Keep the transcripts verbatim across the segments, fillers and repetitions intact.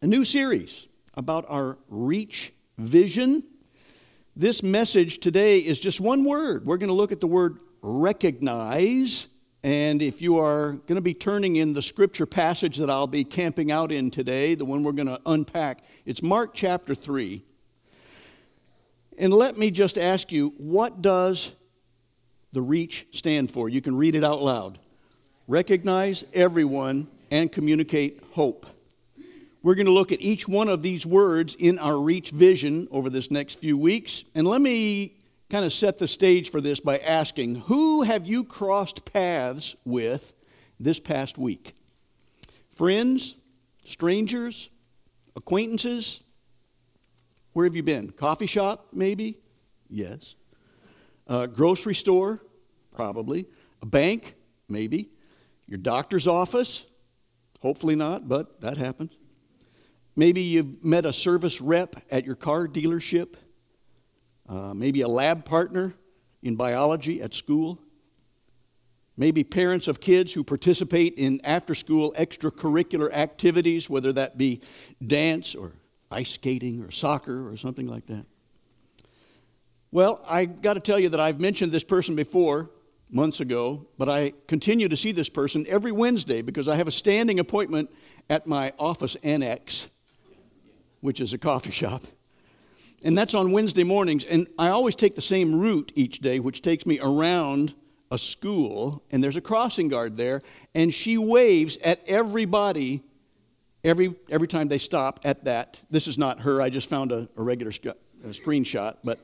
a new series about our Reach vision. This message today is just one word. We're going to look at the word recognize. And if you are going to be turning in the scripture passage that I'll be camping out in today, the one we're going to unpack, it's Mark chapter three. And let me just ask you, what does the Reach stand for? You can read it out loud. Recognize everyone and communicate hope. We're going to look at each one of these words in our Reach vision over this next few weeks. And let me kind of set the stage for this by asking, who have you crossed paths with this past week? Friends, strangers, acquaintances? Where have you been? Coffee shop, maybe? Yes. Uh, grocery store? Probably. A bank? Maybe. Your doctor's office? Hopefully not, but that happens. Maybe you've met a service rep at your car dealership. Uh, maybe a lab partner in biology at school. Maybe parents of kids who participate in after-school extracurricular activities, whether that be dance or ice skating or soccer or something like that. Well, I got to tell you that I've mentioned this person before, months ago, but I continue to see this person every Wednesday because I have a standing appointment at my office annex, which is a coffee shop. And that's on Wednesday mornings. And I always take the same route each day, which takes me around a school. And there's a crossing guard there. And she waves at everybody every every time they stop at that. This is not her. I just found a, a regular sc- a screenshot. But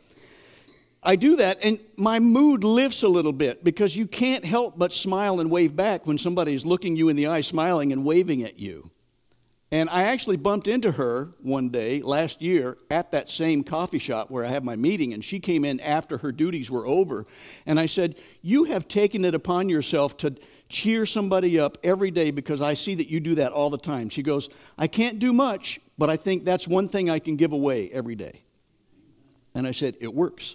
I do that, and my mood lifts a little bit because you can't help but smile and wave back when somebody is looking you in the eye, smiling and waving at you. And I actually bumped into her one day last year at that same coffee shop where I have my meeting, and she came in after her duties were over. And I said, you have taken it upon yourself to cheer somebody up every day because I see that you do that all the time. She goes, I can't do much, but I think that's one thing I can give away every day. And I said, it works.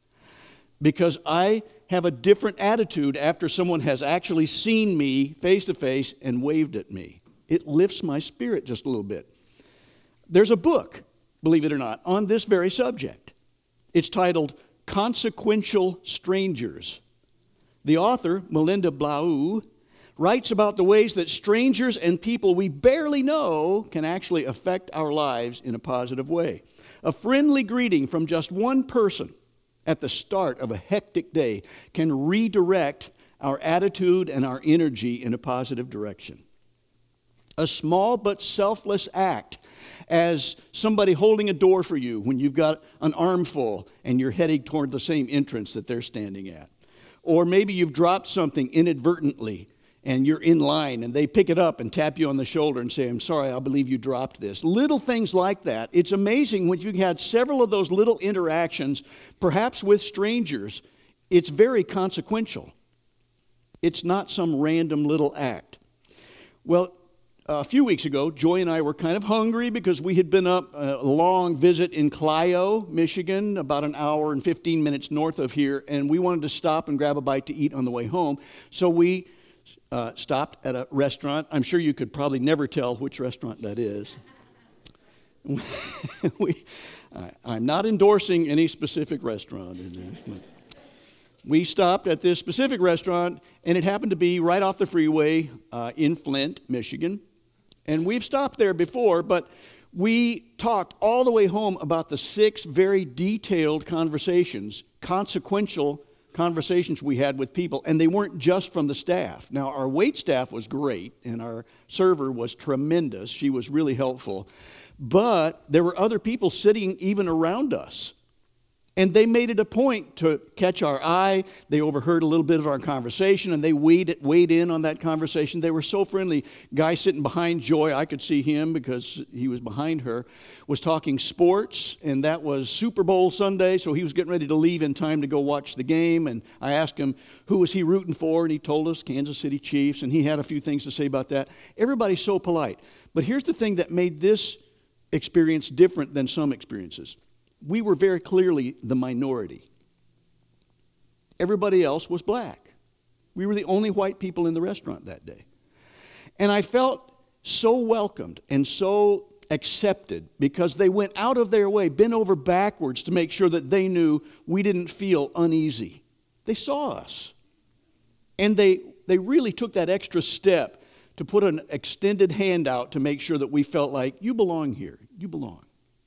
Because I have a different attitude after someone has actually seen me face to face and waved at me. It lifts my spirit just a little bit. There's a book, believe it or not, on this very subject. It's titled Consequential Strangers. The author, Melinda Blau, writes about the ways that strangers and people we barely know can actually affect our lives in a positive way. A friendly greeting from just one person at the start of a hectic day can redirect our attitude and our energy in a positive direction. A small but selfless act, as somebody holding a door for you when you've got an armful and you're heading toward the same entrance that they're standing at. Or maybe you've dropped something inadvertently and you're in line and they pick it up and tap you on the shoulder and say, I'm sorry, I believe you dropped this. Little things like that. It's amazing when you've had several of those little interactions, perhaps with strangers, it's very consequential. It's not some random little act. Well, a few weeks ago, Joy and I were kind of hungry because we had been up a long visit in Clio, Michigan, about an hour and fifteen minutes north of here, and we wanted to stop and grab a bite to eat on the way home. So we uh, stopped at a restaurant. I'm sure you could probably never tell which restaurant that is. we, I, I'm not endorsing any specific restaurant in this, but we stopped at this specific restaurant, and it happened to be right off the freeway uh, in Flint, Michigan. And we've stopped there before, but we talked all the way home about the six very detailed conversations, consequential conversations we had with people, and they weren't just from the staff. Now, our wait staff was great, and our server was tremendous. She was really helpful. But there were other people sitting even around us. And they made it a point to catch our eye. They overheard a little bit of our conversation, and they weighed, weighed in on that conversation. They were so friendly. Guy sitting behind Joy, I could see him because he was behind her, was talking sports, and that was Super Bowl Sunday, so he was getting ready to leave in time to go watch the game. And I asked him, who was he rooting for? And he told us, Kansas City Chiefs, and he had a few things to say about that. Everybody's so polite. But here's the thing that made this experience different than some experiences. We were very clearly the minority. Everybody else was black. We were the only white people in the restaurant that day. And I felt so welcomed and so accepted because they went out of their way, bent over backwards to make sure that they knew we didn't feel uneasy. They saw us. And they, they really took that extra step to put an extended hand out to make sure that we felt like, you belong here, you belong.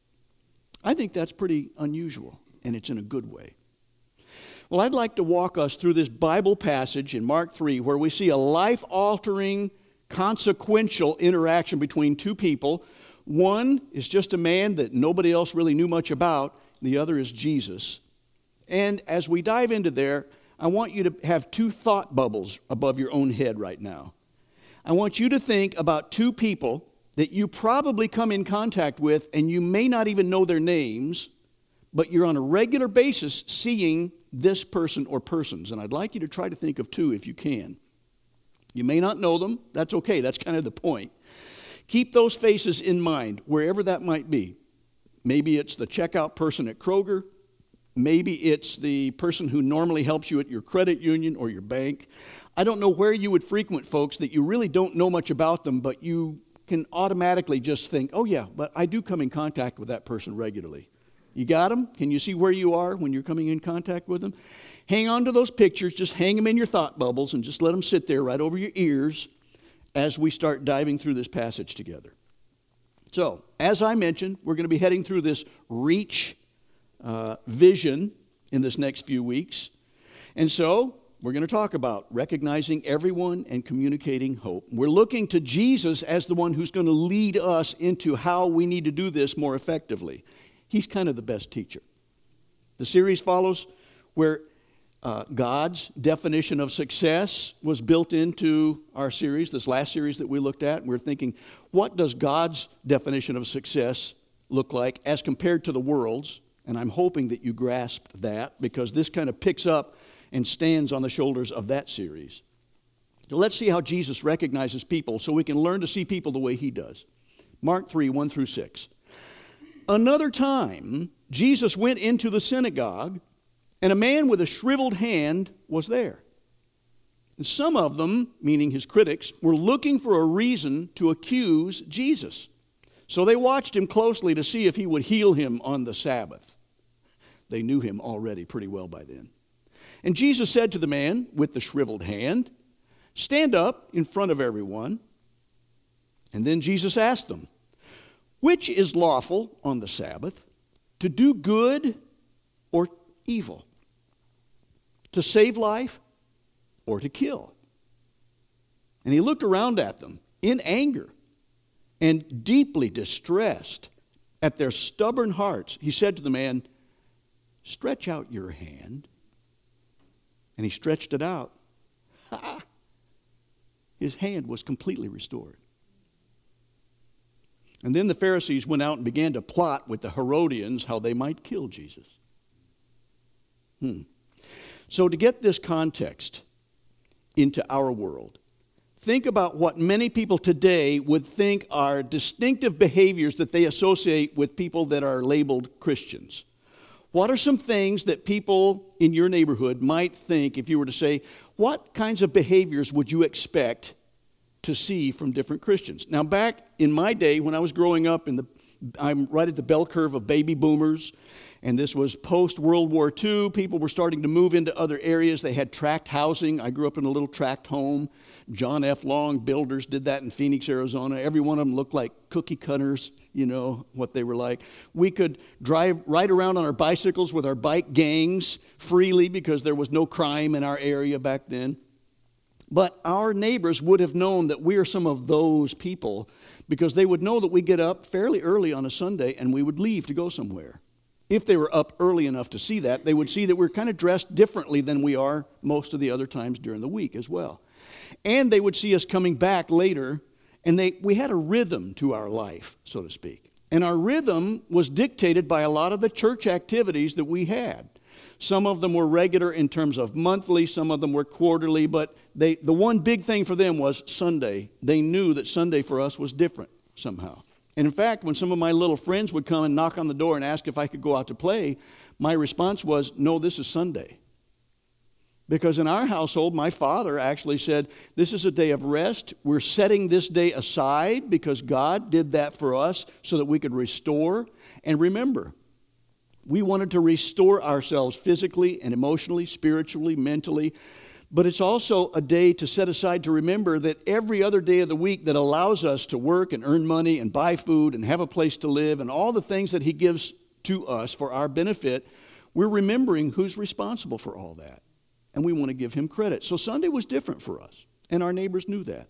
I think that's pretty unusual, and it's in a good way. Well, I'd like to walk us through this Bible passage in Mark three where we see a life-altering, consequential interaction between two people. One is just a man that nobody else really knew much about. The other is Jesus. And as we dive into there, I want you to have two thought bubbles above your own head right now. I want you to think about two people that you probably come in contact with and you may not even know their names, but you're on a regular basis seeing this person or persons. And I'd like you to try to think of two if you can. You may not know them. That's okay. That's kind of the point. Keep those faces in mind, wherever that might be. Maybe it's the checkout person at Kroger. Maybe it's the person who normally helps you at your credit union or your bank. I don't know where you would frequent folks that you really don't know much about them, but you can automatically just think, oh yeah, but I do come in contact with that person regularly. You got them? Can you see where you are when you're coming in contact with them? Hang on to those pictures. Just hang them in your thought bubbles and just let them sit there right over your ears as we start diving through this passage together. So, as I mentioned, we're going to be heading through this reach uh, vision in this next few weeks. And so, we're going to talk about recognizing everyone and communicating hope. We're looking to Jesus as the one who's going to lead us into how we need to do this more effectively. He's kind of the best teacher. The series follows where uh, God's definition of success was built into our series, this last series that we looked at. And we're thinking, what does God's definition of success look like as compared to the world's? And I'm hoping that you grasped that because this kind of picks up and stands on the shoulders of that series. So let's see how Jesus recognizes people so we can learn to see people the way he does. Mark three, one through six. Another time, Jesus went into the synagogue, and a man with a shriveled hand was there. And some of them, meaning his critics, were looking for a reason to accuse Jesus. So they watched him closely to see if he would heal him on the Sabbath. They knew him already pretty well by then. And Jesus said to the man with the shriveled hand, "Stand up in front of everyone." And then Jesus asked them, "Which is lawful on the Sabbath, to do good or evil? To save life or to kill?" And he looked around at them in anger and deeply distressed at their stubborn hearts. He said to the man, "Stretch out your hand." And he stretched it out. Ha! His hand was completely restored. And then the Pharisees went out and began to plot with the Herodians how they might kill Jesus. Hmm. So to get this context into our world, think about what many people today would think are distinctive behaviors that they associate with people that are labeled Christians. What are some things that people in your neighborhood might think if you were to say, what kinds of behaviors would you expect to see from different Christians? Now, back in my day when I was growing up, in the, I'm right at the bell curve of baby boomers, and this was post-World War Two. People were starting to move into other areas. They had tract housing. I grew up in a little tract home. John F. Long builders did that in Phoenix, Arizona. Every one of them looked like cookie cutters, you know, what they were like. We could drive right around on our bicycles with our bike gangs freely because there was no crime in our area back then. But our neighbors would have known that we are some of those people because they would know that we get up fairly early on a Sunday and we would leave to go somewhere. If they were up early enough to see that, they would see that we're kind of dressed differently than we are most of the other times during the week as well. And they would see us coming back later, and they we had a rhythm to our life, so to speak. And our rhythm was dictated by a lot of the church activities that we had. Some of them were regular in terms of monthly, some of them were quarterly, but they the one big thing for them was Sunday. They knew that Sunday for us was different somehow. And in fact, when some of my little friends would come and knock on the door and ask if I could go out to play, my response was, "No, this is Sunday." Because in our household, my father actually said, this is a day of rest. We're setting this day aside because God did that for us so that we could restore. And remember, we wanted to restore ourselves physically and emotionally, spiritually, mentally. But it's also a day to set aside to remember that every other day of the week that allows us to work and earn money and buy food and have a place to live and all the things that He gives to us for our benefit, we're remembering who's responsible for all that. And we want to give Him credit. So Sunday was different for us, and our neighbors knew that.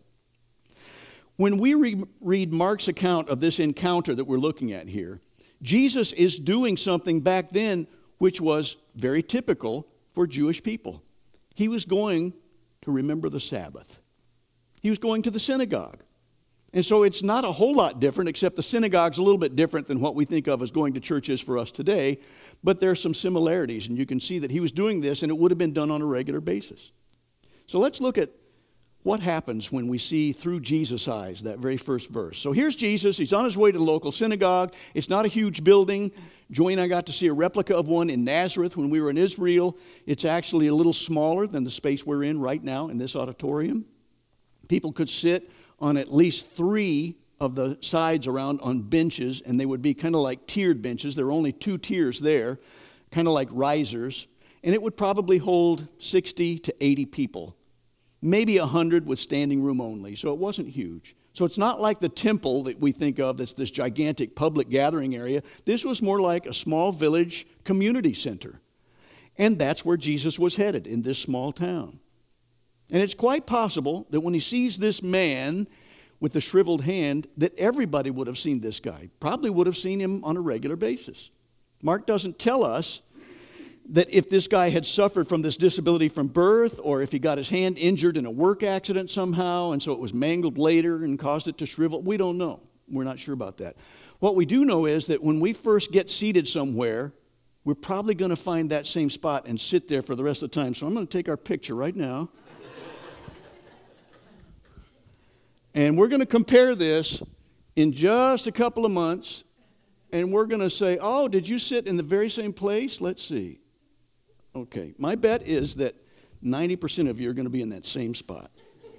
When we re- read Mark's account of this encounter that we're looking at here, Jesus is doing something back then which was very typical for Jewish people. He was going to remember the Sabbath. He was going to the synagogue. And so it's not a whole lot different, except the synagogue's a little bit different than what we think of as going to churches for us today. But there are some similarities, and you can see that he was doing this, and it would have been done on a regular basis. So let's look at what happens when we see through Jesus' eyes, that very first verse. So here's Jesus. He's on his way to the local synagogue. It's not a huge building. Joey and I got to see a replica of one in Nazareth when we were in Israel. It's actually a little smaller than the space we're in right now in this auditorium. People could sit on at least three of the sides around on benches, and they would be kind of like tiered benches. There were only two tiers there, kind of like risers, and it would probably hold sixty to eighty people, maybe one hundred with standing room only, so it wasn't huge. So it's not like the temple that we think of that's this gigantic public gathering area. This was more like a small village community center, and that's where Jesus was headed, in this small town. And it's quite possible that when he sees this man with the shriveled hand, that everybody would have seen this guy, probably would have seen him on a regular basis. Mark doesn't tell us that if this guy had suffered from this disability from birth, or if he got his hand injured in a work accident somehow, and so it was mangled later and caused it to shrivel. We don't know. We're not sure about that. What we do know is that when we first get seated somewhere, we're probably going to find that same spot and sit there for the rest of the time. So I'm going to take our picture right now. And we're going to compare this in just a couple of months, and we're going to say, oh, did you sit in the very same place? Let's see. Okay, my bet is that ninety percent of you are going to be in that same spot.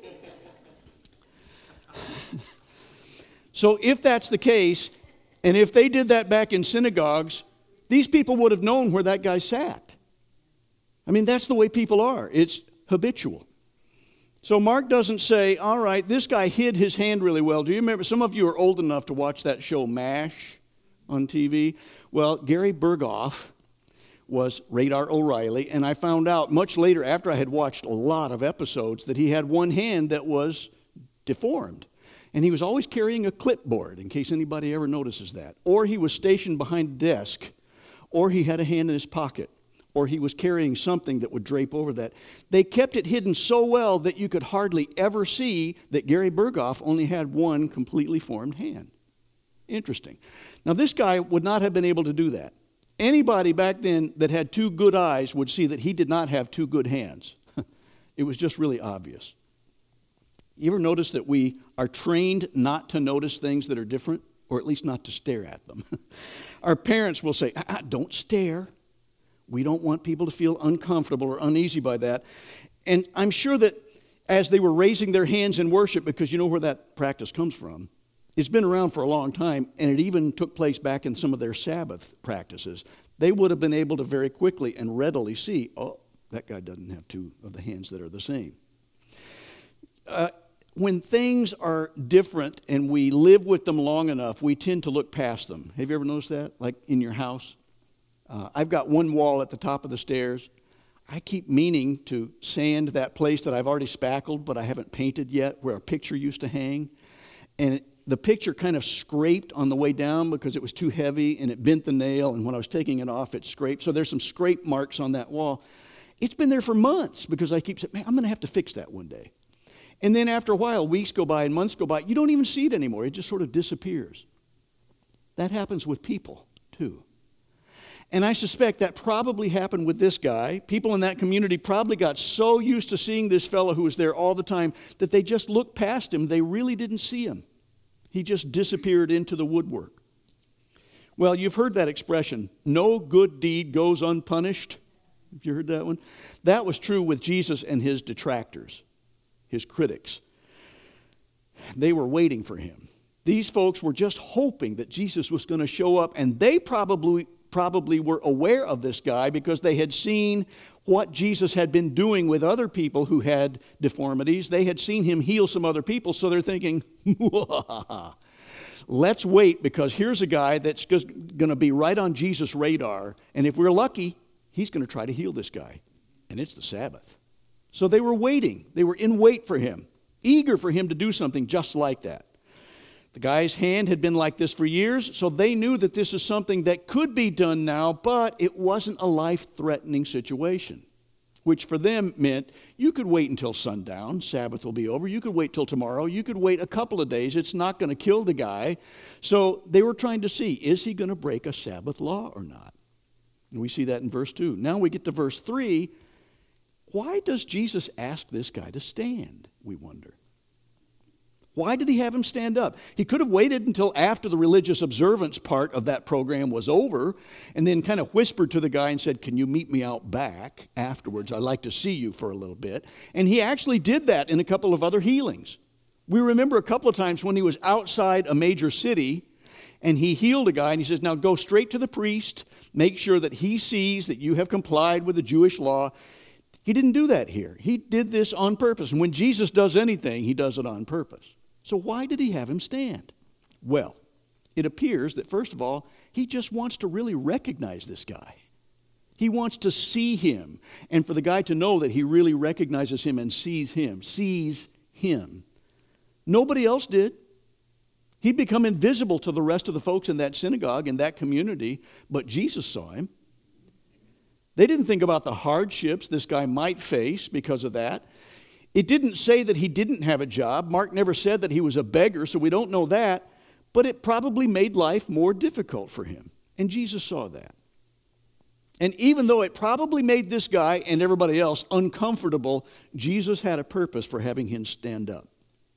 So if that's the case, and if they did that back in synagogues, these people would have known where that guy sat. I mean, that's the way people are. It's habitual. So Mark doesn't say, all right, this guy hid his hand really well. Do you remember? Some of you are old enough to watch that show MASH on T V. Well, Gary Berghoff was Radar O'Reilly, and I found out much later, after I had watched a lot of episodes, that he had one hand that was deformed. And he was always carrying a clipboard, in case anybody ever notices that. Or he was stationed behind a desk, or he had a hand in his pocket, or he was carrying something that would drape over that. They kept it hidden so well that you could hardly ever see that Gary Berghoff only had one completely formed hand. Interesting. Now, this guy would not have been able to do that. Anybody back then that had two good eyes would see that he did not have two good hands. It was just really obvious. You ever notice that we are trained not to notice things that are different, or at least not to stare at them? Our parents will say, ah, don't stare. We don't want people to feel uncomfortable or uneasy by that. And I'm sure that as they were raising their hands in worship, because you know where that practice comes from, it's been around for a long time, and it even took place back in some of their Sabbath practices. They would have been able to very quickly and readily see, oh, that guy doesn't have two of the hands that are the same. Uh, when things are different and we live with them long enough, we tend to look past them. Have you ever noticed that? Like in your house? Uh, I've got one wall at the top of the stairs. I keep meaning to sand that place that I've already spackled, but I haven't painted yet, where a picture used to hang. And it, the picture kind of scraped on the way down because it was too heavy, and it bent the nail, and when I was taking it off, it scraped. So there's some scrape marks on that wall. It's been there for months because I keep saying, man, I'm going to have to fix that one day. And then after a while, weeks go by and months go by, you don't even see it anymore. It just sort of disappears. That happens with people, too. And I suspect that probably happened with this guy. People in that community probably got so used to seeing this fellow who was there all the time that they just looked past him. They really didn't see him. He just disappeared into the woodwork. Well, you've heard that expression, no good deed goes unpunished. Have you heard that one? That was true with Jesus and his detractors, his critics. They were waiting for him. These folks were just hoping that Jesus was going to show up, and they probably probably were aware of this guy because they had seen what Jesus had been doing with other people who had deformities. They had seen him heal some other people, so they're thinking, let's wait, because here's a guy that's just going to be right on Jesus' radar, and if we're lucky, he's going to try to heal this guy. And it's the Sabbath. So they were waiting. They were in wait for him, eager for him to do something just like that. The guy's hand had been like this for years, so they knew that this is something that could be done now, but it wasn't a life-threatening situation, which for them meant you could wait until sundown, Sabbath will be over. You could wait till tomorrow. You could wait a couple of days. It's not going to kill the guy. So they were trying to see, is he going to break a Sabbath law or not? And we see that in verse two. Now we get to verse three. Why does Jesus ask this guy to stand, we wonder? Why did he have him stand up? He could have waited until after the religious observance part of that program was over and then kind of whispered to the guy and said, can you meet me out back afterwards? I'd like to see you for a little bit. And he actually did that in a couple of other healings. We remember a couple of times when he was outside a major city and he healed a guy and he says, now go straight to the priest, make sure that he sees that you have complied with the Jewish law. He didn't do that here. He did this on purpose. And when Jesus does anything, he does it on purpose. So why did he have him stand? Well, it appears that, first of all, he just wants to really recognize this guy. He wants to see him, and for the guy to know that he really recognizes him and sees him, sees him. Nobody else did. He'd become invisible to the rest of the folks in that synagogue, in that community, but Jesus saw him. They didn't think about the hardships this guy might face because of that. It didn't say that he didn't have a job. Mark never said that he was a beggar, so we don't know that. But it probably made life more difficult for him. And Jesus saw that. And even though it probably made this guy and everybody else uncomfortable, Jesus had a purpose for having him stand up.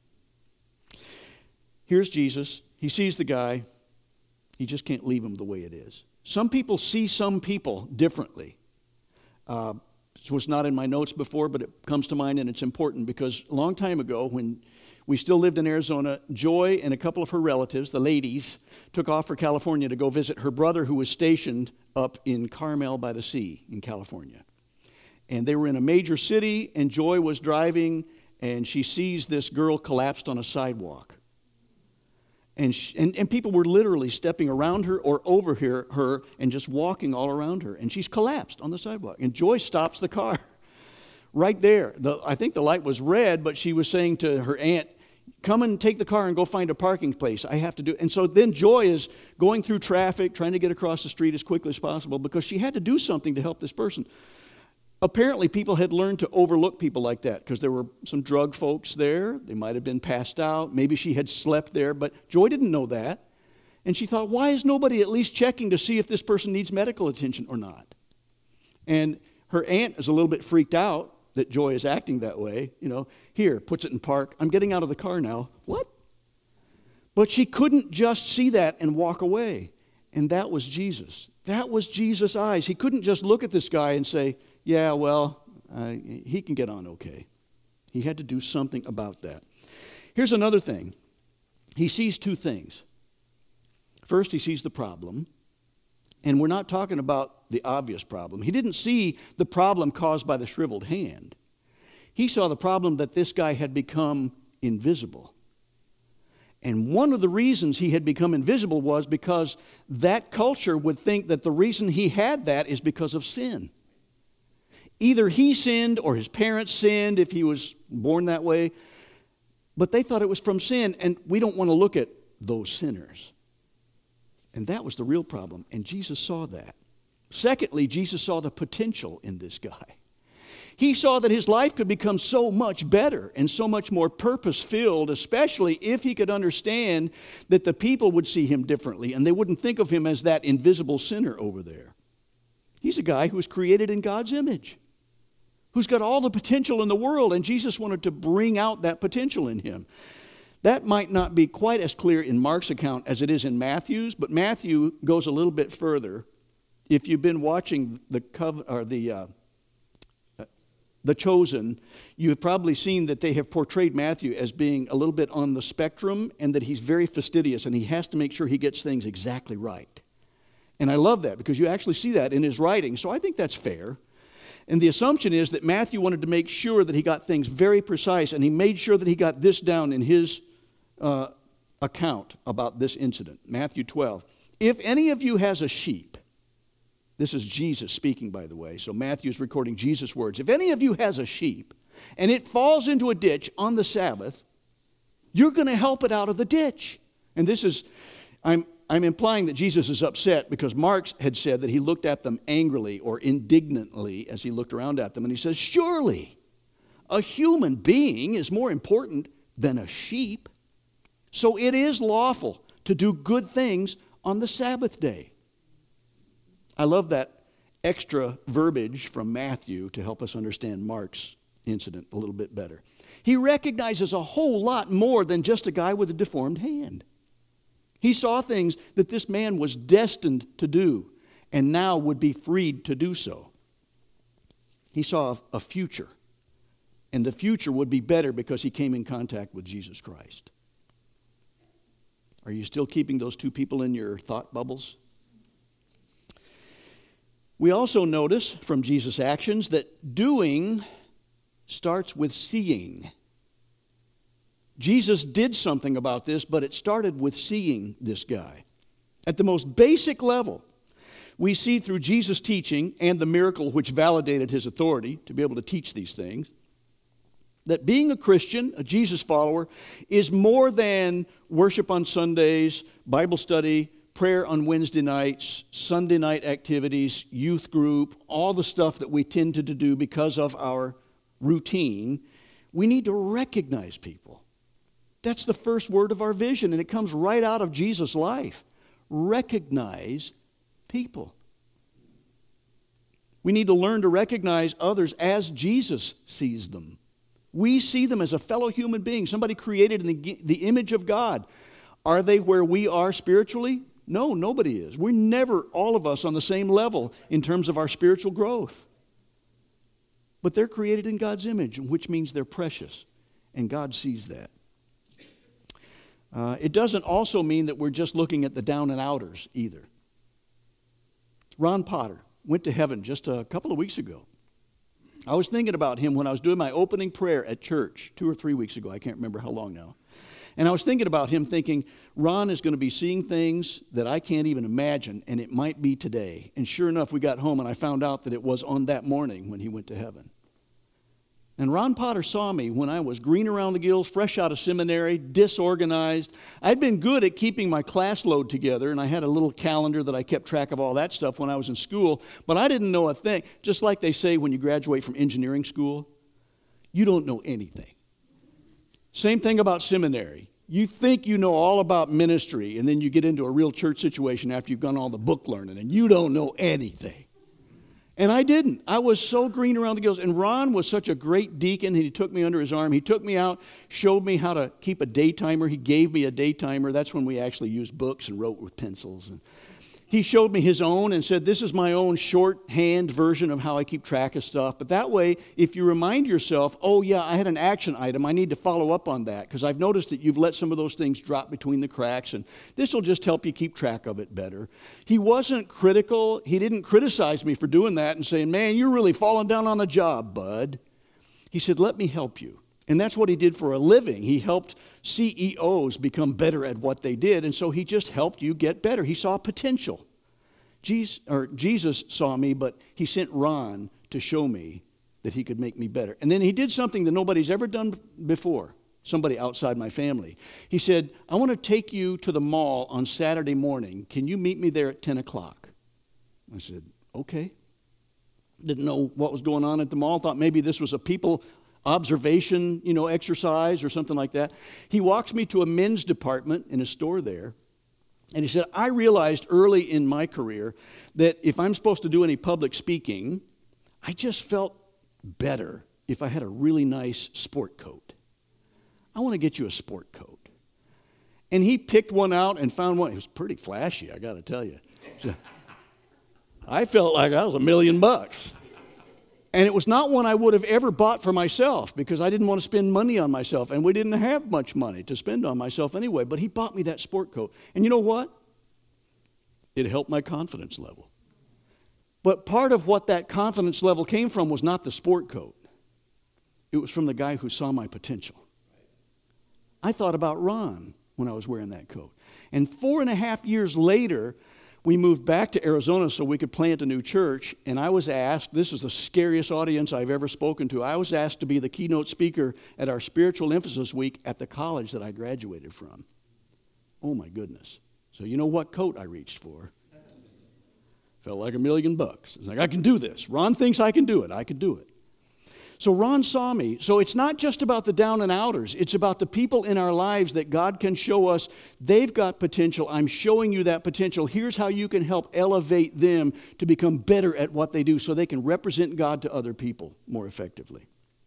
Here's Jesus. He sees the guy. He just can't leave him the way it is. Some people see some people differently. Uh, This was not in my notes before, but it comes to mind, and it's important because a long time ago, when we still lived in Arizona, Joy and a couple of her relatives, the ladies, took off for California to go visit her brother who was stationed up in Carmel by the Sea in California. And they were in a major city, and Joy was driving, and she sees this girl collapsed on a sidewalk. And, she, and, and people were literally stepping around her or over her, her and just walking all around her. And she's collapsed on the sidewalk. And Joy stops the car right there. The, I think the light was red, but she was saying to her aunt, come and take the car and go find a parking place. I have to do it. And so then Joy is going through traffic, trying to get across the street as quickly as possible because she had to do something to help this person. Apparently, people had learned to overlook people like that because there were some drug folks there. They might have been passed out. Maybe she had slept there, but Joy didn't know that. And she thought, why is nobody at least checking to see if this person needs medical attention or not? And her aunt is a little bit freaked out that Joy is acting that way. You know, here, puts it in park. I'm getting out of the car now. What? But she couldn't just see that and walk away. And that was Jesus. That was Jesus' eyes. He couldn't just look at this guy and say, yeah, well, uh, he can get on okay. He had to do something about that. Here's another thing. He sees two things. First, he sees the problem. And we're not talking about the obvious problem. He didn't see the problem caused by the shriveled hand. He saw the problem that this guy had become invisible. And one of the reasons he had become invisible was because that culture would think that the reason he had that is because of sin. Either he sinned or his parents sinned if he was born that way. But they thought it was from sin, and we don't want to look at those sinners. And that was the real problem, and Jesus saw that. Secondly, Jesus saw the potential in this guy. He saw that his life could become so much better and so much more purpose-filled, especially if he could understand that the people would see him differently and they wouldn't think of him as that invisible sinner over there. He's a guy who was created in God's image, who's got all the potential in the world, and Jesus wanted to bring out that potential in him. That might not be quite as clear in Mark's account as it is in Matthew's, but Matthew goes a little bit further. If you've been watching the cover, or the uh, The Chosen, you've probably seen that they have portrayed Matthew as being a little bit on the spectrum and that he's very fastidious and he has to make sure he gets things exactly right. And I love that because you actually see that in his writing, so I think that's fair. And the assumption is that Matthew wanted to make sure that he got things very precise, and he made sure that he got this down in his uh, account about this incident. Matthew twelve. If any of you has a sheep, this is Jesus speaking, by the way, so Matthew's recording Jesus' words. If any of you has a sheep, and it falls into a ditch on the Sabbath, you're going to help it out of the ditch. And this is, I'm I'm implying that Jesus is upset because Mark had said that he looked at them angrily or indignantly as he looked around at them. And he says, surely a human being is more important than a sheep. So it is lawful to do good things on the Sabbath day. I love that extra verbiage from Matthew to help us understand Mark's incident a little bit better. He recognizes a whole lot more than just a guy with a deformed hand. He saw things that this man was destined to do and now would be freed to do so. He saw a future, and the future would be better because he came in contact with Jesus Christ. Are you still keeping those two people in your thought bubbles? We also notice from Jesus' actions that doing starts with seeing. Jesus did something about this, but it started with seeing this guy. At the most basic level, we see through Jesus' teaching and the miracle which validated his authority to be able to teach these things, that being a Christian, a Jesus follower, is more than worship on Sundays, Bible study, prayer on Wednesday nights, Sunday night activities, youth group, all the stuff that we tend to do because of our routine. We need to recognize people. That's the first word of our vision, and it comes right out of Jesus' life. Recognize people. We need to learn to recognize others as Jesus sees them. We see them as a fellow human being, somebody created in the, the image of God. Are they where we are spiritually? No, nobody is. We're never, all of us, on the same level in terms of our spiritual growth. But they're created in God's image, which means they're precious, and God sees that. Uh, it doesn't also mean that we're just looking at the down and outers either. Ron Potter went to heaven just a couple of weeks ago. I was thinking about him when I was doing my opening prayer at church two or three weeks ago. I can't remember how long now. And I was thinking about him thinking, Ron is going to be seeing things that I can't even imagine, and it might be today. And sure enough, we got home and I found out that it was on that morning when he went to heaven. And Ron Potter saw me when I was green around the gills, fresh out of seminary, disorganized. I'd been good at keeping my class load together, and I had a little calendar that I kept track of all that stuff when I was in school, but I didn't know a thing. Just like they say when you graduate from engineering school, you don't know anything. Same thing about seminary. You think you know all about ministry, and then you get into a real church situation after you've done all the book learning, and you don't know anything. And I didn't. I was so green around the gills. And Ron was such a great deacon. He took me under his arm. He took me out, showed me how to keep a day timer. He gave me a day timer. That's when we actually used books and wrote with pencils. And he showed me his own and said, this is my own shorthand version of how I keep track of stuff. But that way, if you remind yourself, oh yeah, I had an action item, I need to follow up on that, because I've noticed that you've let some of those things drop between the cracks, and this will just help you keep track of it better. He wasn't critical. He didn't criticize me for doing that and saying, man, you're really falling down on the job, bud. He said, let me help you. And that's what he did for a living. He helped C E Os become better at what they did, and so he just helped you get better. He saw potential. Jesus, or Jesus saw me, but he sent Ron to show me that he could make me better. And then he did something that nobody's ever done before, somebody outside my family. He said, I want to take you to the mall on Saturday morning. Can you meet me there at ten o'clock? I said, okay. Didn't know what was going on at the mall. Thought maybe this was a people observation, you know, exercise or something like that. He walks me to a men's department in a store there. And he said, I realized early in my career that if I'm supposed to do any public speaking, I just felt better if I had a really nice sport coat. I want to get you a sport coat. And he picked one out and found one. It was pretty flashy, I got to tell you. So I felt like I was a million bucks. And it was not one I would have ever bought for myself because I didn't want to spend money on myself. And we didn't have much money to spend on myself anyway. But he bought me that sport coat. And you know what? It helped my confidence level. But part of what that confidence level came from was not the sport coat. It was from the guy who saw my potential. I thought about Ron when I was wearing that coat. And four and a half years later, we moved back to Arizona so we could plant a new church. And I was asked, this is the scariest audience I've ever spoken to, I was asked to be the keynote speaker at our Spiritual Emphasis Week at the college that I graduated from. Oh my goodness. So you know what coat I reached for? Felt like a million bucks. It's like, I can do this. Ron thinks I can do it. I can do it. So Ron saw me. So it's not just about the down and outers. It's about the people in our lives that God can show us. They've got potential. I'm showing you that potential. Here's how you can help elevate them to become better at what they do so they can represent God to other people more effectively.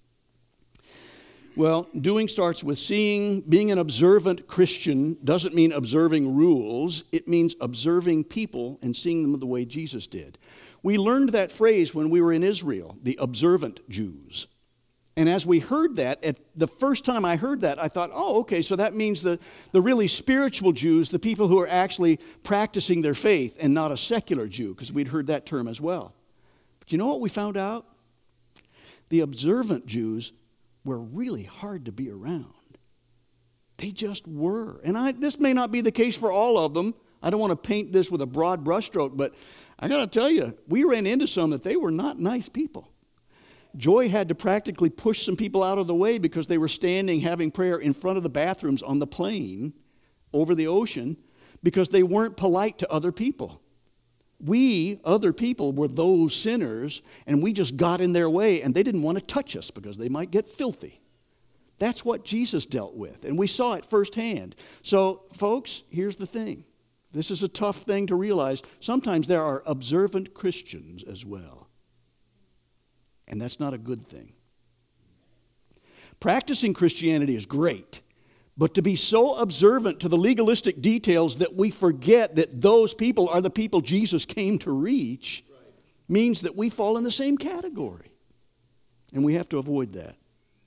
Well, doing starts with seeing. Being an observant Christian doesn't mean observing rules. It means observing people and seeing them the way Jesus did. We learned that phrase when we were in Israel, the observant Jews. And as we heard that, at the first time I heard that, I thought, oh, okay, so that means the, the really spiritual Jews, the people who are actually practicing their faith and not a secular Jew, because we'd heard that term as well. But you know what we found out? The observant Jews were really hard to be around. They just were. And I, this may not be the case for all of them. I don't want to paint this with a broad brushstroke, but I got to tell you, we ran into some that they were not nice people. Joy had to practically push some people out of the way because they were standing having prayer in front of the bathrooms on the plane over the ocean because they weren't polite to other people. We, other people, were those sinners, and we just got in their way, and they didn't want to touch us because they might get filthy. That's what Jesus dealt with, and we saw it firsthand. So, folks, here's the thing. This is a tough thing to realize. Sometimes there are observant Christians as well. And that's not a good thing. Practicing Christianity is great, but to be so observant to the legalistic details that we forget that those people are the people Jesus came to reach means that we fall in the same category. And we have to avoid that.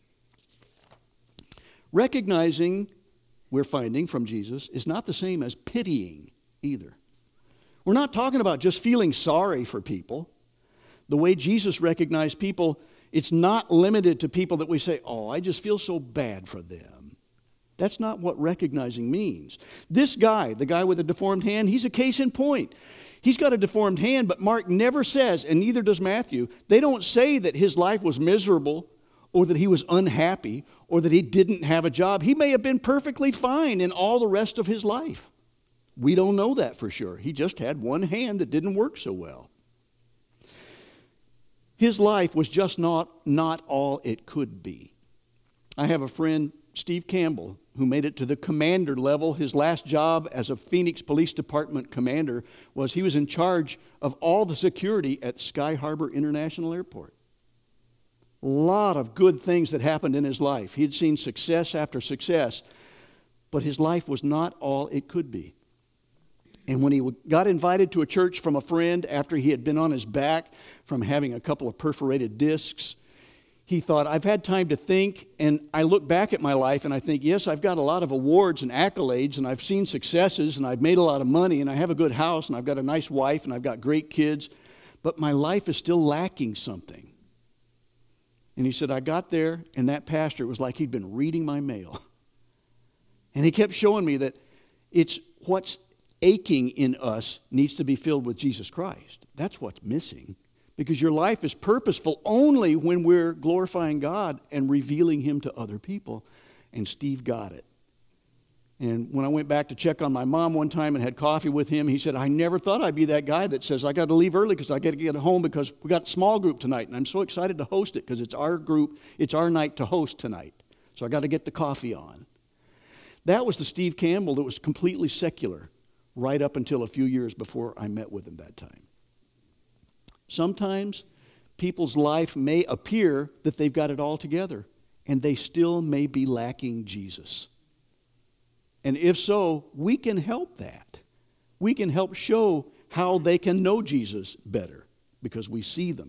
Recognizing, we're finding from Jesus, is not the same as pitying either. We're not talking about just feeling sorry for people. The way Jesus recognized people, it's not limited to people that we say, oh, I just feel so bad for them. That's not what recognizing means. This guy, the guy with a deformed hand, he's a case in point. He's got a deformed hand, but Mark never says, and neither does Matthew, they don't say that his life was miserable or that he was unhappy or that he didn't have a job. He may have been perfectly fine in all the rest of his life. We don't know that for sure. He just had one hand that didn't work so well. His life was just not, not all it could be. I have a friend, Steve Campbell, who made it to the commander level. His last job as a Phoenix Police Department commander was he was in charge of all the security at Sky Harbor International Airport. A lot of good things that happened in his life. He had seen success after success, but his life was not all it could be. And when he got invited to a church from a friend after he had been on his back from having a couple of perforated discs, he thought, I've had time to think, and I look back at my life and I think, yes, I've got a lot of awards and accolades, and I've seen successes, and I've made a lot of money, and I have a good house, and I've got a nice wife, and I've got great kids, but my life is still lacking something. And he said, I got there, and that pastor, it was like he'd been reading my mail. And he kept showing me that it's what's aching in us needs to be filled with Jesus Christ. That's what's missing. Because your life is purposeful only when we're glorifying God and revealing Him to other people. And Steve got it. And when I went back to check on my mom one time and had coffee with him, he said, I never thought I'd be that guy that says, I got to leave early because I got to get home because we got a small group tonight. And I'm so excited to host it because it's our group, it's our night to host tonight. So I got to get the coffee on. That was the Steve Campbell that was completely secular right up until a few years before I met with him that time. Sometimes people's life may appear that they've got it all together, and they still may be lacking Jesus. And if so, we can help that. We can help show how they can know Jesus better because we see them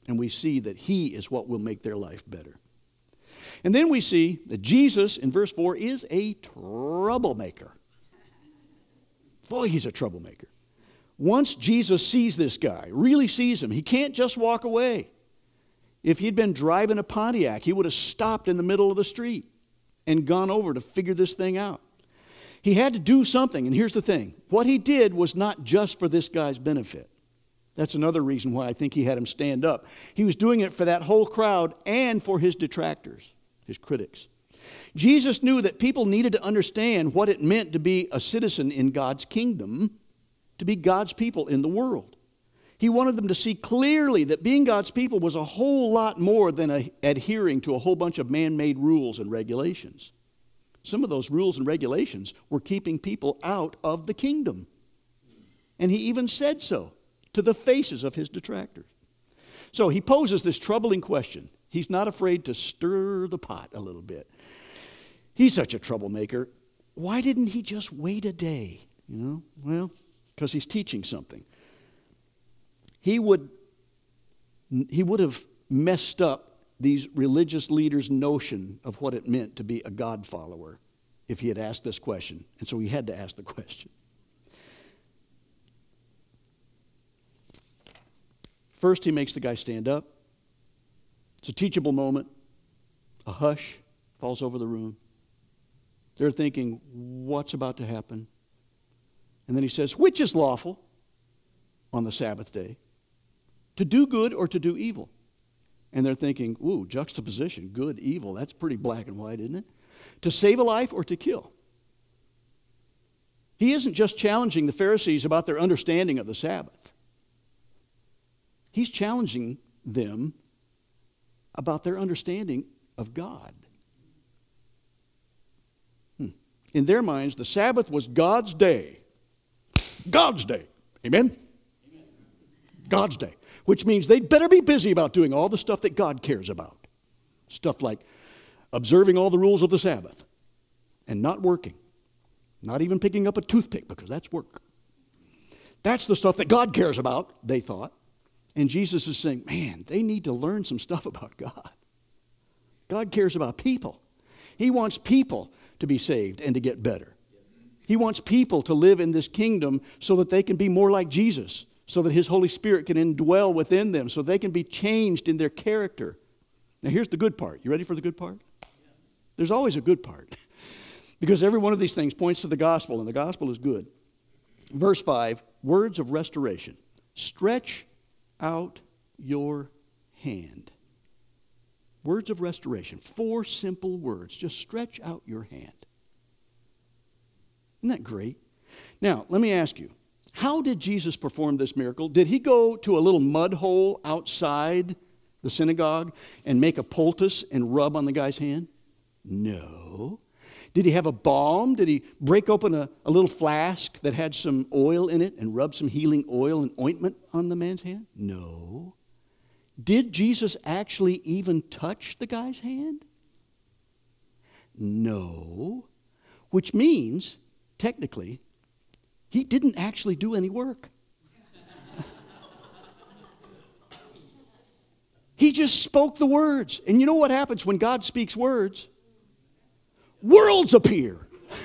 And we see that he is what will make their life better. And then we see that Jesus, in verse four, is a troublemaker. Boy, he's a troublemaker. Once Jesus sees this guy, really sees him, he can't just walk away. If he'd been driving a Pontiac, he would have stopped in the middle of the street and gone over to figure this thing out. He had to do something, and here's the thing. What he did was not just for this guy's benefit. That's another reason why I think he had him stand up. He was doing it for that whole crowd and for his detractors, his critics. Jesus knew that people needed to understand what it meant to be a citizen in God's kingdom, to be God's people in the world. He wanted them to see clearly that being God's people was a whole lot more than a, adhering to a whole bunch of man-made rules and regulations. Some of those rules and regulations were keeping people out of the kingdom. And he even said so to the faces of his detractors. So he poses this troubling question. He's not afraid to stir the pot a little bit. He's such a troublemaker. Why didn't he just wait a day? You know, well, because he's teaching something. He would, he would have messed up these religious leaders' notion of what it meant to be a God follower if he had asked this question. And so he had to ask the question. First, he makes the guy stand up. It's a teachable moment. A hush falls over the room. They're thinking, what's about to happen? And then he says, which is lawful on the Sabbath day? To do good or to do evil? And they're thinking, ooh, juxtaposition, good, evil. That's pretty black and white, isn't it? To save a life or to kill? He isn't just challenging the Pharisees about their understanding of the Sabbath. He's challenging them about their understanding of God. Hmm. In their minds, the Sabbath was God's day. God's day. Amen? Amen? God's day. Which means they'd better be busy about doing all the stuff that God cares about. Stuff like observing all the rules of the Sabbath and not working. Not even picking up a toothpick because that's work. That's the stuff that God cares about, they thought. And Jesus is saying, man, they need to learn some stuff about God. God cares about people. He wants people to be saved and to get better. He wants people to live in this kingdom so that they can be more like Jesus, so that his Holy Spirit can indwell within them, so they can be changed in their character. Now here's the good part. You ready for the good part? There's always a good part. Because every one of these things points to the gospel, and the gospel is good. Verse five, words of restoration. Stretch out your hand. Words of restoration. Four simple words. Just stretch out your hand. Isn't that great? Now, let me ask you, how did Jesus perform this miracle? Did he go to a little mud hole outside the synagogue and make a poultice and rub on the guy's hand? No. Did he have a balm? Did he break open a, a little flask that had some oil in it and rub some healing oil and ointment on the man's hand? No. Did Jesus actually even touch the guy's hand? No. Which means, technically, he didn't actually do any work. He just spoke the words. And you know what happens when God speaks words? Worlds appear.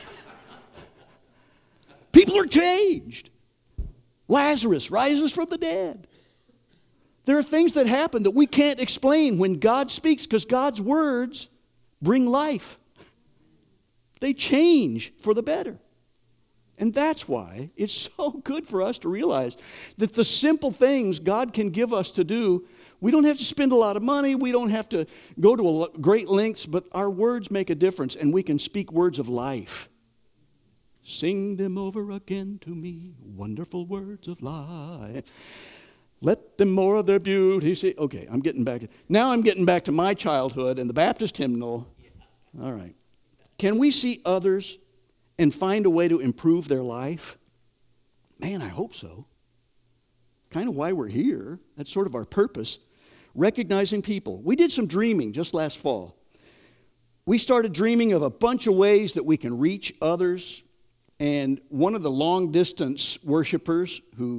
People are changed. Lazarus rises from the dead. There are things that happen that we can't explain when God speaks, because God's words bring life. They change for the better. And that's why it's so good for us to realize that the simple things God can give us to do, we don't have to spend a lot of money, we don't have to go to a great lengths, but our words make a difference, and we can speak words of life. Sing them over again to me, wonderful words of life. Let them more of their beauty see. Okay, I'm getting back to, now I'm getting back to my childhood and the Baptist hymnal. All right. Can we see others and find a way to improve their life? Man, I hope so. Kind of why we're here. That's sort of our purpose. Recognizing people. We did some dreaming just last fall. We started dreaming of a bunch of ways that we can reach others. And one of the long-distance worshipers who uh,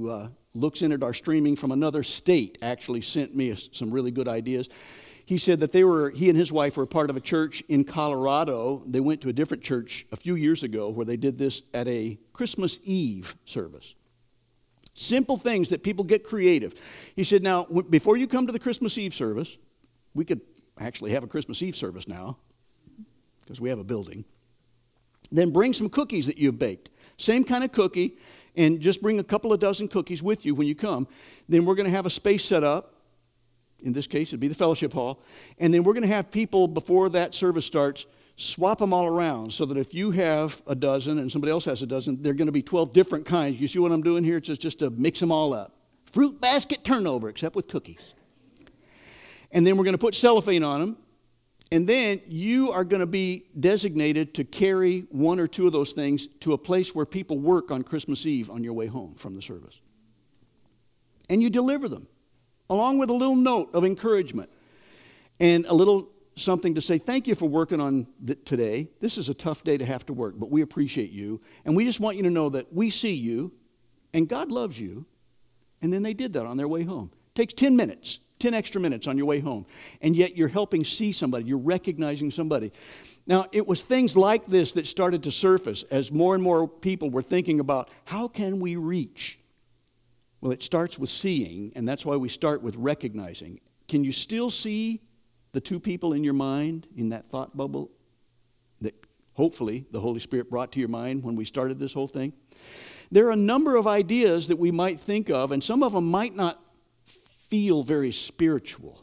looks in at our streaming from another state actually sent me some really good ideas. He said that they were, he and his wife were a part of a church in Colorado. They went to a different church a few years ago where they did this at a Christmas Eve service. Simple things that people get creative. He said, now, before you come to the Christmas Eve service, we could actually have a Christmas Eve service now because we have a building. Then bring some cookies that you've baked. Same kind of cookie, and just bring a couple of dozen cookies with you when you come. Then we're going to have a space set up. In this case, it'd be the fellowship hall. And then we're going to have people, before that service starts, swap them all around so that if you have a dozen and somebody else has a dozen, they're going to be twelve different kinds. You see what I'm doing here? It's just, just to mix them all up. Fruit basket turnover, except with cookies. And then we're going to put cellophane on them. And then you are going to be designated to carry one or two of those things to a place where people work on Christmas Eve on your way home from the service. And you deliver them, along with a little note of encouragement and a little something to say, thank you for working on th- today. This is a tough day to have to work, but we appreciate you. And we just want you to know that we see you and God loves you. And then they did that on their way home. It takes ten minutes. ten extra minutes on your way home. And yet you're helping see somebody. You're recognizing somebody. Now, it was things like this that started to surface as more and more people were thinking about, how can we reach? Well, it starts with seeing, and that's why we start with recognizing. Can you still see the two people in your mind, in that thought bubble that hopefully the Holy Spirit brought to your mind when we started this whole thing? There are a number of ideas that we might think of, and some of them might not feel very spiritual.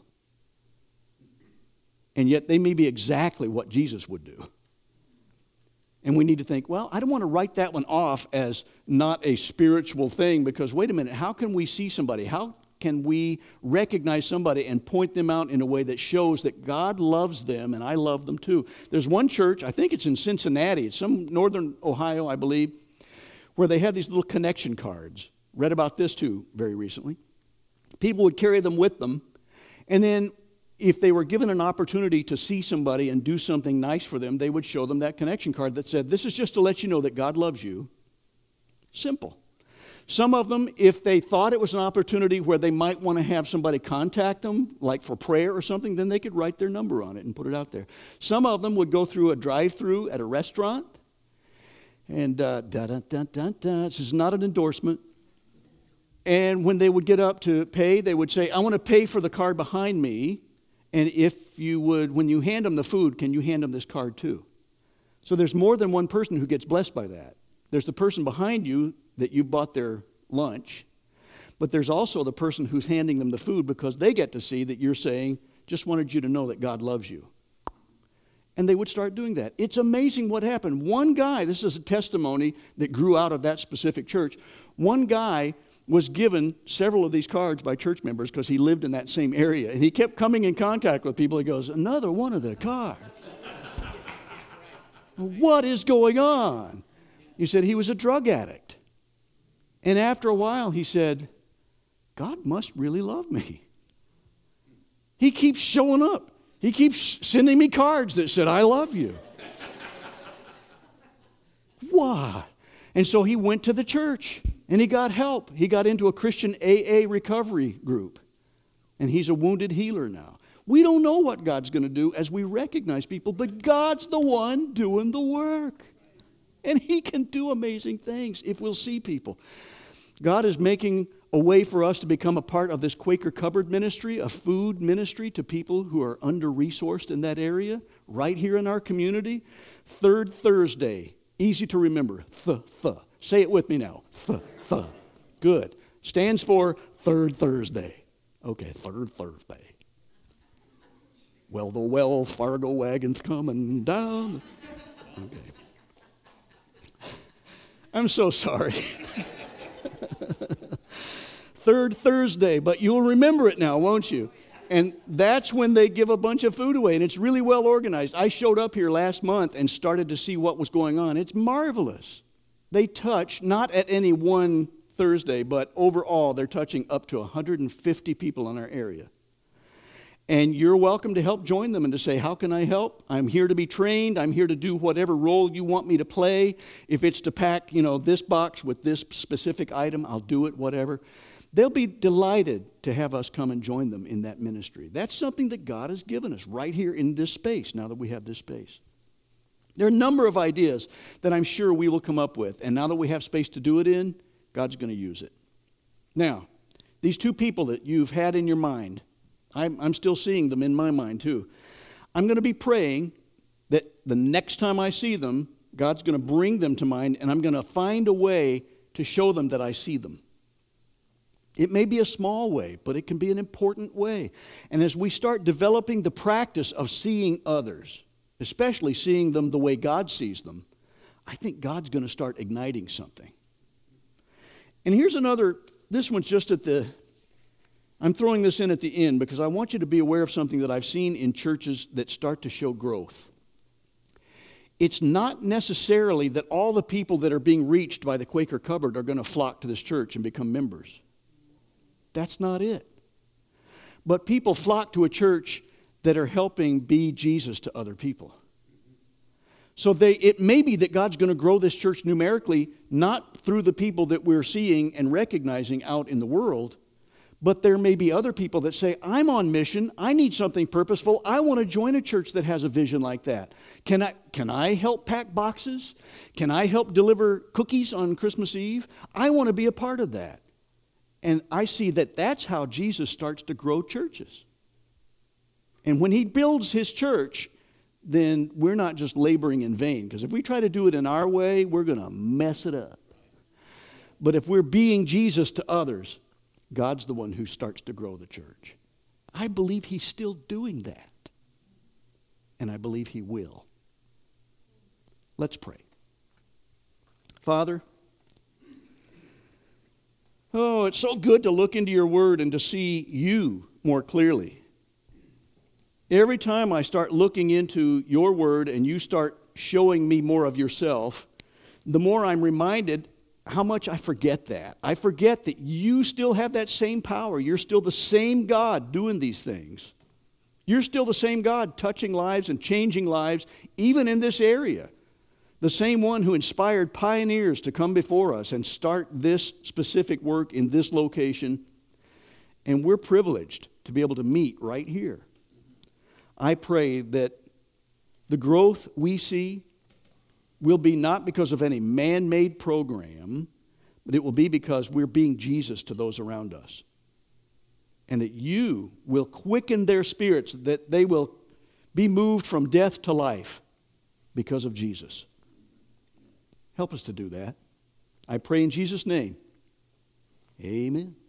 And yet they may be exactly what Jesus would do. And we need to think, well, I don't want to write that one off as not a spiritual thing, because wait a minute, how can we see somebody? How can we recognize somebody and point them out in a way that shows that God loves them and I love them too? There's one church, I think it's in Cincinnati, it's some northern Ohio, I believe, where they had these little connection cards. Read about this too very recently. People would carry them with them, and then if they were given an opportunity to see somebody and do something nice for them, they would show them that connection card that said, this is just to let you know that God loves you. Simple. Some of them, if they thought it was an opportunity where they might want to have somebody contact them, like for prayer or something, then they could write their number on it and put it out there. Some of them would go through a drive-through at a restaurant, and uh, da-da-da-da-da, this is not an endorsement. And when they would get up to pay, they would say, I want to pay for the card behind me. And if you would, when you hand them the food, can you hand them this card too? So there's more than one person who gets blessed by that. There's the person behind you that you bought their lunch. But there's also the person who's handing them the food because they get to see that you're saying, just wanted you to know that God loves you. And they would start doing that. It's amazing what happened. One guy, this is a testimony that grew out of that specific church. One guy was given several of these cards by church members because he lived in that same area. And he kept coming in contact with people. He goes, another one of the cards. What is going on? He said he was a drug addict. And after a while, he said, God must really love me. He keeps showing up. He keeps sending me cards that said, I love you. What? And so he went to the church. And he got help. He got into a Christian A A recovery group. And he's a wounded healer now. We don't know what God's going to do as we recognize people, but God's the one doing the work. And he can do amazing things if we'll see people. God is making a way for us to become a part of this Quaker Cupboard ministry, a food ministry to people who are under-resourced in that area, right here in our community. Third Thursday, easy to remember, th, th. Say it with me now, th. Th. Good. Stands for Third Thursday. Okay, Third Thursday. Well, the Wells Fargo wagon's coming down. Okay. I'm so sorry. Third Thursday, but you'll remember it now, won't you? And that's when they give a bunch of food away, and it's really well organized. I showed up here last month and started to see what was going on. It's marvelous. They touch, not at any one Thursday, but overall, they're touching up to one hundred fifty people in our area. And you're welcome to help join them and to say, how can I help? I'm here to be trained. I'm here to do whatever role you want me to play. If it's to pack, you know, this box with this specific item, I'll do it, whatever. They'll be delighted to have us come and join them in that ministry. That's something that God has given us right here in this space, now that we have this space. There are a number of ideas that I'm sure we will come up with. And now that we have space to do it in, God's going to use it. Now, these two people that you've had in your mind, I'm, I'm still seeing them in my mind too. I'm going to be praying that the next time I see them, God's going to bring them to mind, and I'm going to find a way to show them that I see them. It may be a small way, but it can be an important way. And as we start developing the practice of seeing others, especially seeing them the way God sees them, I think God's going to start igniting something. And here's another, this one's just at the, I'm throwing this in at the end because I want you to be aware of something that I've seen in churches that start to show growth. It's not necessarily that all the people that are being reached by the Quaker Cupboard are going to flock to this church and become members. That's not it. But people flock to a church that are helping be Jesus to other people. So they, it may be that God's going to grow this church numerically, not through the people that we're seeing and recognizing out in the world, but there may be other people that say, I'm on mission, I need something purposeful, I want to join a church that has a vision like that. Can I, can I help pack boxes? Can I help deliver cookies on Christmas Eve? I want to be a part of that. And I see that that's how Jesus starts to grow churches. And when he builds his church, then we're not just laboring in vain. Because if we try to do it in our way, we're going to mess it up. But if we're being Jesus to others, God's the one who starts to grow the church. I believe he's still doing that. And I believe he will. Let's pray. Father, oh, it's so good to look into your word and to see you more clearly. Every time I start looking into your word and you start showing me more of yourself, the more I'm reminded how much I forget that. I forget that you still have that same power. You're still the same God doing these things. You're still the same God touching lives and changing lives, even in this area. The same one who inspired pioneers to come before us and start this specific work in this location. And we're privileged to be able to meet right here. I pray that the growth we see will be not because of any man-made program, but it will be because we're being Jesus to those around us. And that you will quicken their spirits, that they will be moved from death to life because of Jesus. Help us to do that. I pray in Jesus' name. Amen.